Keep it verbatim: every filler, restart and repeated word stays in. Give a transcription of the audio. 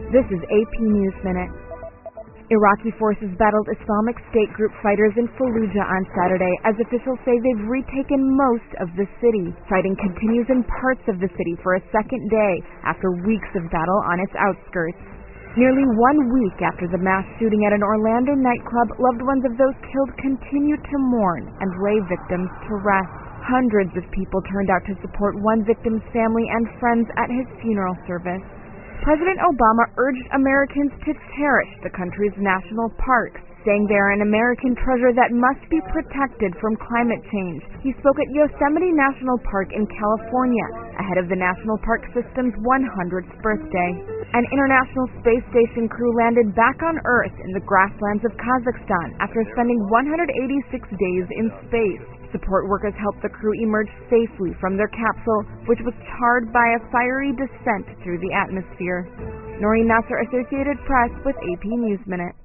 This is A P News Minute. Iraqi forces battled Islamic State group fighters in Fallujah on Saturday as officials say they've retaken most of the city. Fighting continues in parts of the city for a second day after weeks of battle on its outskirts. Nearly one week after the mass shooting at an Orlando nightclub, loved ones of those killed continue to mourn and lay victims to rest. Hundreds of people turned out to support one victim's family and friends at his funeral service. President Obama urged Americans to cherish the country's national parks, saying they are an American treasure that must be protected from climate change. He spoke at Yosemite National Park in California, ahead of the National Park System's one hundredth birthday. An International Space Station crew landed back on Earth in the grasslands of Kazakhstan after spending one hundred eighty-six days in space. Support workers helped the crew emerge safely from their capsule, which was charred by a fiery descent through the atmosphere. Noreen Nasser, Associated Press, with A P News Minute.